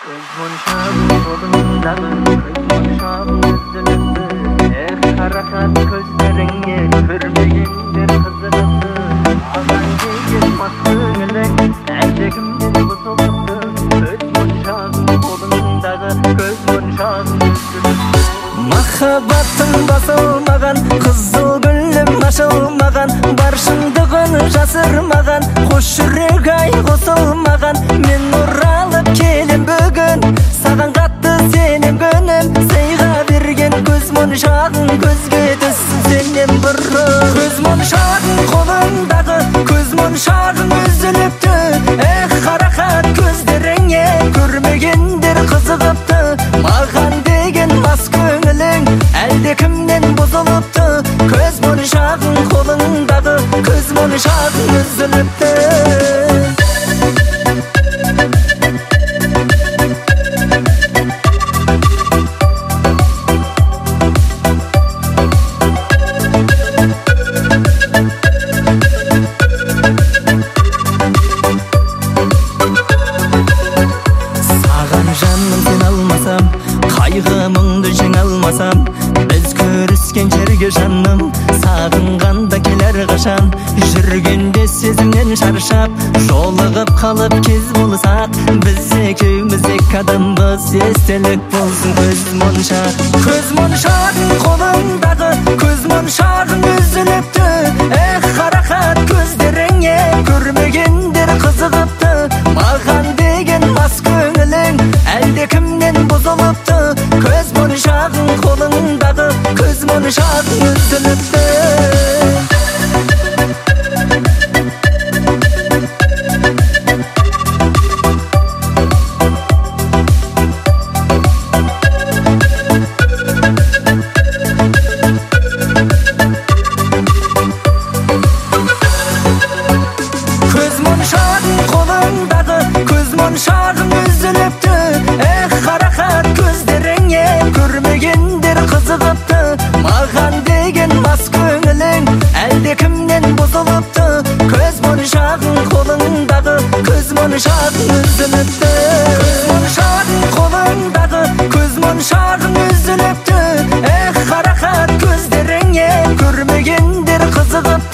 Monşağın kolundan monşağın üzülüp harakat gözlerine görmeyenler kızılıp Ağan giyip maskıyla ercekimden bozuluptu Göz monşağın kolundan göz monşağın üzülüp Mahabbatın basılmagan, kızıl gülüm açılmagan Barşındığın jasırmagan, hoş yürek ay qosulmagan Men oralıp kelim bugün, sağan qattı senem gönüm Seyga bergen göz monşağın, gözge düşsün senem bırrı Göz monşağın kolundağı, göz monşağın üzülüptü harakat gözlerine görmegendir kızıgıptı Mağan degen mas köngülüň elde kimden bozuluptu Göz monşağın kolundağı, göz monşağın üzülüptü Kaygımыңды жеңе алмасам Біз көріскен жерге жаным Сағынғанда келер қашан Жүргенде сезімнен шаршап Жолығып қалып кез болсақ Біз екеуміз екі адамбыз Естелік болсын көз моншақ Көз моншағың қолыңдағы Көз моншағың үзіліпті Қарақат көздеріңе Көрмегендер қызығыпты Маған деген мас көңілің Әлде кімнен бұзылыпты Көз моншағың қолыңдағы Көз моншағың үзіліпті Көз моншағың қолыңдағы Көз моншағың үзіліпті Қарақат көздеріңе Көрмегендер қызығыпты Маған деген мас көңілің Әлде кімнен бұзылыпты Көз моншағың қолыңдағы Көз моншағың үзіліпті Көз моншағың қолыңдағы Көз моншағың үзіліпті Қарақат көздеріңе Көрмегендер қызығыпты